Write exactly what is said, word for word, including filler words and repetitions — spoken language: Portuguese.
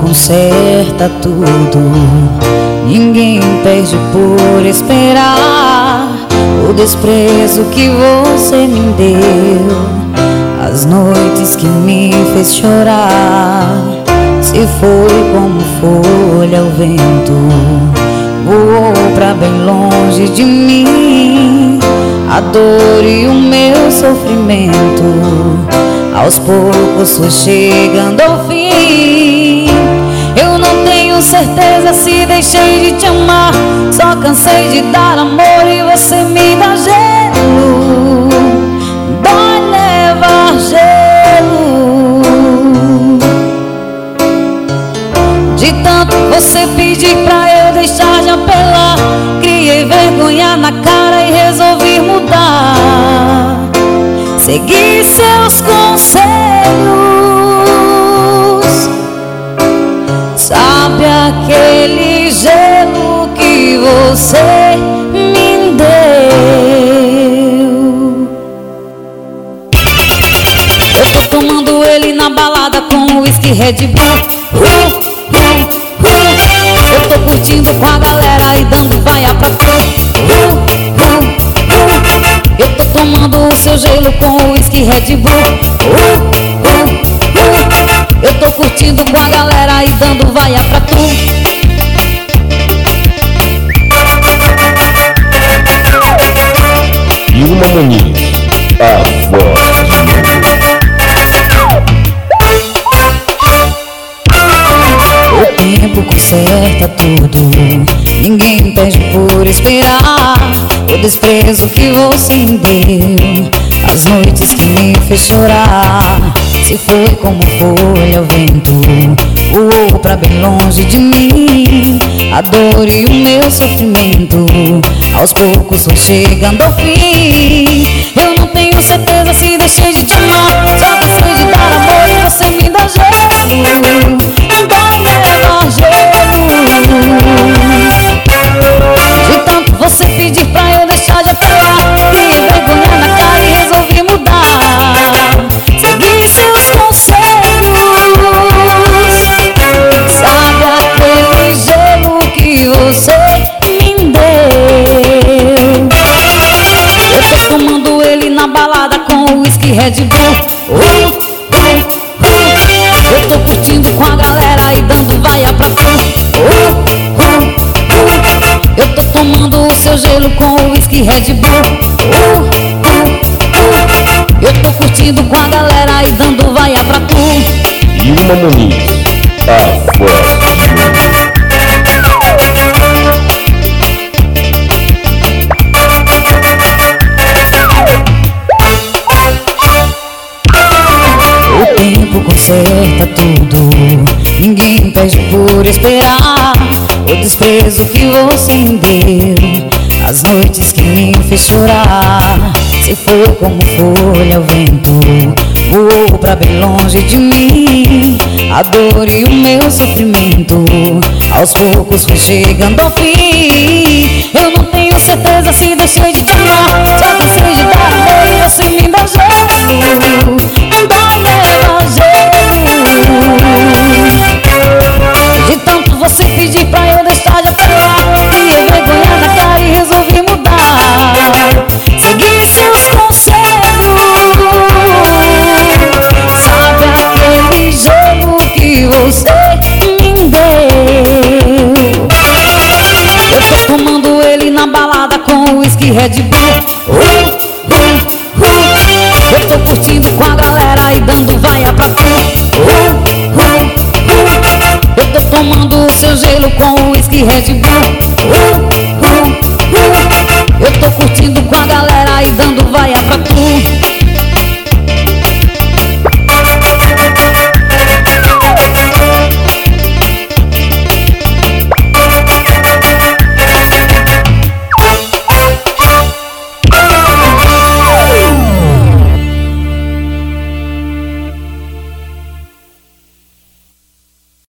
conserta tudo, ninguém perde por esperar. O desprezo que você me deu, as noites que me fez chorar, se foi como folha o vento, voou pra bem longe de mim. A dor e o meu sofrimento aos poucos foi chegando ao fim. Eu não tenho certeza se deixei de te amar, só cansei de dar amor e você me dá gelo. Dói levar gelo. De tanto você pedir pra eu deixar de apelar, criei vergonha na cara e resolvi mudar. Segui seus conselhos. Sabe aquele gelo que você me deu? Eu tô tomando ele na balada com whisky Red Bull. uh, uh, uh. Eu tô curtindo com a galera e dando vaia pra tu. uh, uh, uh. Eu tô tomando o seu gelo com whisky Red Bull. uh, uh, uh. Eu tô curtindo com a galera e dando vaia pra tu. Vilma Muniz, a voz de O tempo conserta tudo, ninguém pede por esperar. O desprezo que você me deu, as noites que me fez chorar, se foi como folha ao vento, voou pra bem longe de mim. A dor e o meu sofrimento aos poucos foi chegando ao fim. Eu não tenho certeza se deixei de te amar, só cansei de dar amor e você me dá gelo. Vai levar gelo. De tanto você pedir pra eu deixar de apelar, criei vergonha na cara e resolvi mudar. Segui seus conselhos. Sabe aquele gelo que você me deu? Eu tô tomando ele na balada com whisky Red Bull. uh, uh, uh. Eu tô curtindo com a galera e dando vaia pra tu. uh, uh, uh. Eu tô tomando o seu gelo com whisky Red Bull. uh, uh, uh. Eu tô curtindo com a galera e dando vaia pra tu. Vilma Muniz, a voz de O tempo conserta tudo, ninguém pede por esperar. O desprezo que você me deu, as noites que me fez chorar, se foi como folha ao vento, voou pra bem longe de mim. A dor e o meu sofrimento aos poucos foi chegando ao fim. Eu não tenho certeza se deixei de te amar, só cansei de dar amor e você me dá gelo. Dá levar gelo. De tanto você pedir pra eu deixar de apelar, criei vergonha na cara e resolvi mudar. Segui seus conselhos. Sabe aquele gelo que você me deu? Eu tô tomando ele na balada com whisky Red Bull. uh, uh, uh. Eu tô curtindo com a galera e dando vaia pra tu. uh, uh, uh. Eu tô tomando o seu gelo com whisky Red Bull. uh, uh, uh. Eu tô curtindo com a galera e dando vaia pra tu.